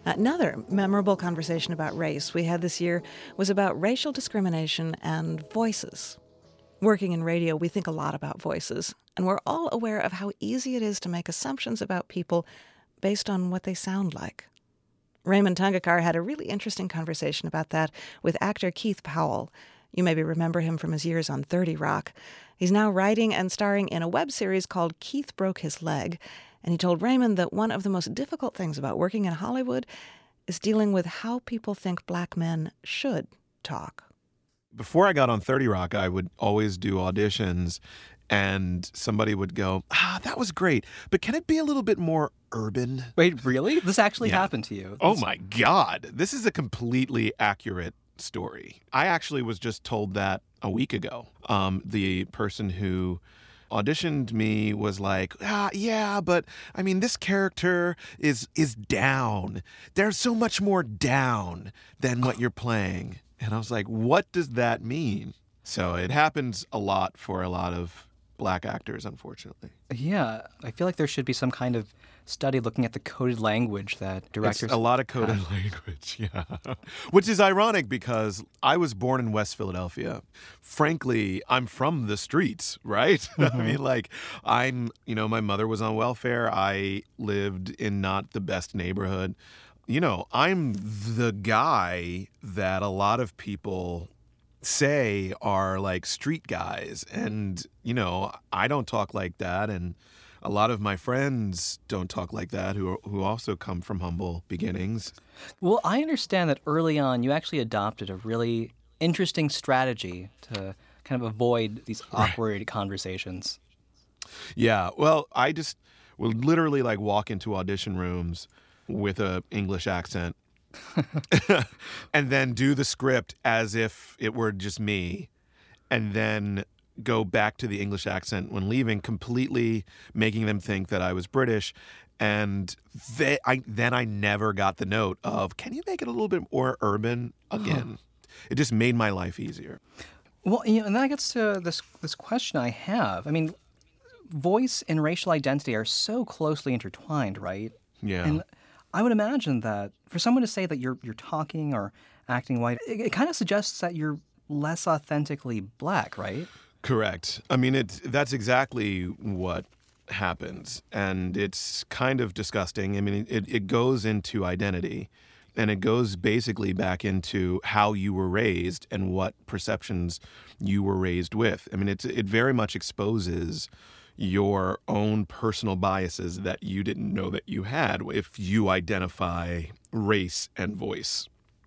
Another memorable conversation about race we had this year was about racial discrimination and voices. Working in radio, we think a lot about voices, and we're all aware of how easy it is to make assumptions about people based on what they sound like. Raymond Tungakar had a really interesting conversation about that with actor Keith Powell. You maybe remember him from his years on 30 Rock. He's now writing and starring in a web series called Keith Broke His Leg, and he told Raymond that one of the most difficult things about working in Hollywood is dealing with how people think black men should talk. Before I got on 30 Rock, I would always do auditions, and somebody would go, that was great, but can it be a little bit more urban? Wait, really? This actually happened to you? Oh my God. This is a completely accurate story. I actually was just told that a week ago. The person who auditioned me was like, yeah, but I mean, this character is down. There's so much more down than what you're playing. And I was like, what does that mean? So it happens a lot for a lot of black actors, unfortunately. Yeah, I feel like there should be some kind of study looking at the coded language that directors It's a lot of coded language, yeah. Which is ironic because I was born in West Philadelphia. Frankly, I'm from the streets, right? Mm-hmm. I mean, like, my mother was on welfare. I lived in not the best neighborhood. I'm the guy that a lot of people say are like street guys. And, I don't talk like that. And a lot of my friends don't talk like that who also come from humble beginnings. Well, I understand that early on you actually adopted a really interesting strategy to kind of avoid these awkward conversations. Yeah, well, I just would literally like walk into audition rooms with a English accent and then do the script as if it were just me, and then go back to the English accent when leaving, completely making them think that I was British. And then I never got the note of, can you make it a little bit more urban again? It just made my life easier. Well, and that gets to this question I have. I mean, voice and racial identity are so closely intertwined, right? Yeah. And I would imagine that for someone to say that you're talking or acting white, it kind of suggests that you're less authentically black, right? Correct. I mean, that's exactly what happens, and it's kind of disgusting. I mean, it goes into identity, and it goes basically back into how you were raised and what perceptions you were raised with. I mean, it very much exposes your own personal biases that you didn't know that you had if you identify race and voice.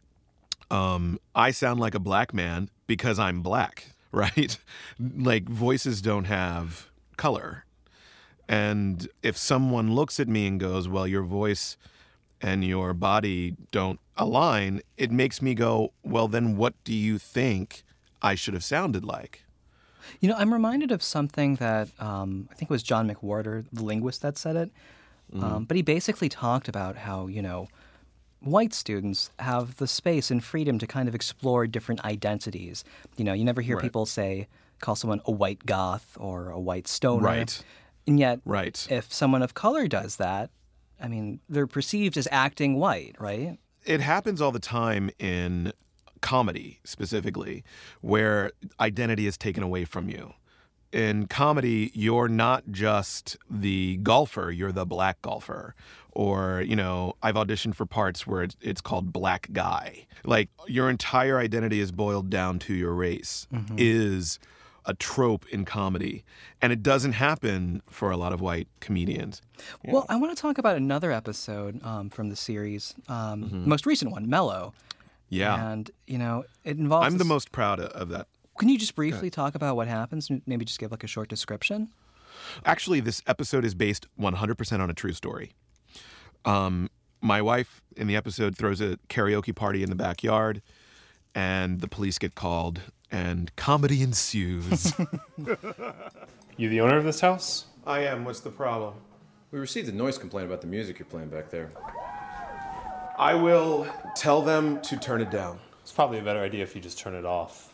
I sound like a black man because I'm black. Right? Like, voices don't have color. And if someone looks at me and goes, well, your voice and your body don't align, it makes me go, well, then what do you think I should have sounded like? I'm reminded of something that I think it was John McWhorter, the linguist, that said it. But he basically talked about how, white students have the space and freedom to kind of explore different identities. You never hear people call someone a white goth or a white stoner. Right. And yet, if someone of color does that, I mean, they're perceived as acting white, right? It happens all the time in comedy, specifically, where identity is taken away from you. In comedy, you're not just the golfer, you're the black golfer. Or, I've auditioned for parts where it's called black guy. Like, your entire identity is boiled down to your race, is a trope in comedy. And it doesn't happen for a lot of white comedians. Well, I want to talk about another episode from the series, the most recent one, Mellow. Yeah. And, it involves... I'm the most proud of that. Can you just briefly talk about what happens? Maybe just give like a short description? Actually, this episode is based 100% on a true story. My wife in the episode throws a karaoke party in the backyard, and the police get called, and comedy ensues. You the owner of this house? I am. What's the problem? We received a noise complaint about the music you're playing back there. I will tell them to turn it down. It's probably a better idea if you just turn it off.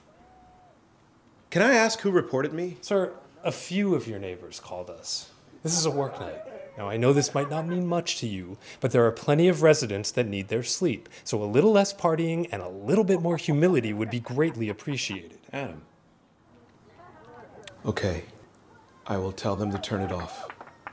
Can I ask who reported me? Sir, a few of your neighbors called us. This is a work night. Now, I know this might not mean much to you, but there are plenty of residents that need their sleep, so a little less partying and a little bit more humility would be greatly appreciated. Adam. Okay, I will tell them to turn it off.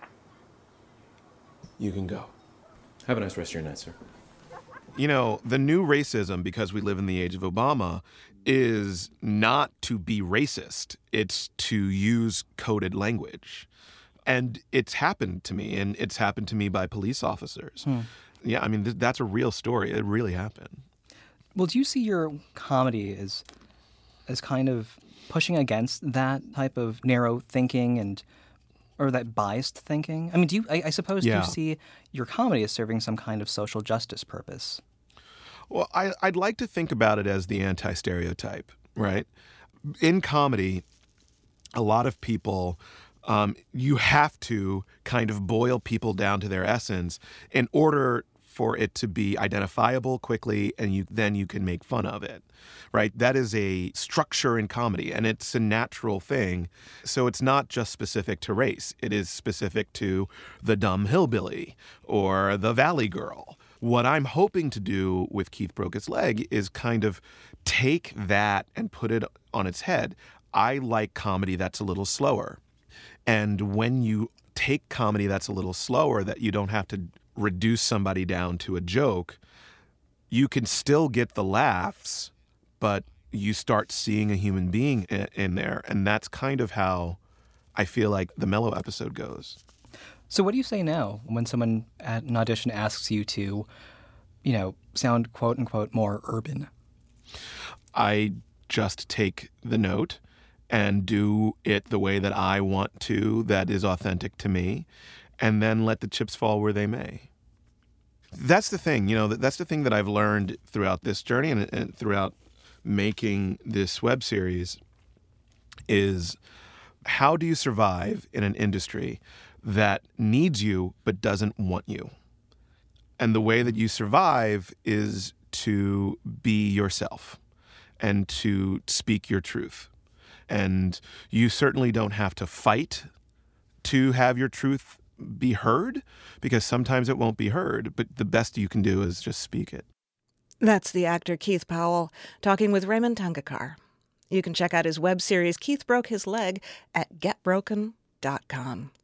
You can go. Have a nice rest of your night, sir. You know, the new racism, because we live in the age of Obama, is not to be racist. It's to use coded language. And it's happened to me, and it's happened to me by police officers. Yeah, I mean, that's a real story. It really happened. Well, do you see your comedy as kind of pushing against that type of narrow thinking or that biased thinking? I mean, I suppose do you see your comedy as serving some kind of social justice purpose? Well, I'd like to think about it as the anti-stereotype, right? In comedy, a lot of people, you have to kind of boil people down to their essence in order for it to be identifiable quickly, and then you can make fun of it, right? That is a structure in comedy, and it's a natural thing. So it's not just specific to race. It is specific to the dumb hillbilly or the valley girl. What I'm hoping to do with Keith Broke His Leg is kind of take that and put it on its head. I like comedy that's a little slower. And when you take comedy that's a little slower, that you don't have to reduce somebody down to a joke, you can still get the laughs, but you start seeing a human being in there. And that's kind of how I feel like the Mellow episode goes. So what do you say now when someone at an audition asks you to, sound quote unquote more urban? I just take the note and do it the way that I want to, that is authentic to me, and then let the chips fall where they may. That's the thing, that's the thing that I've learned throughout this journey and throughout making this web series is how do you survive in an industry that needs you but doesn't want you? And the way that you survive is to be yourself and to speak your truth. And you certainly don't have to fight to have your truth be heard, because sometimes it won't be heard, but the best you can do is just speak it. That's the actor Keith Powell talking with Raymond Tangakar. You can check out his web series Keith Broke His Leg at getbroken.com.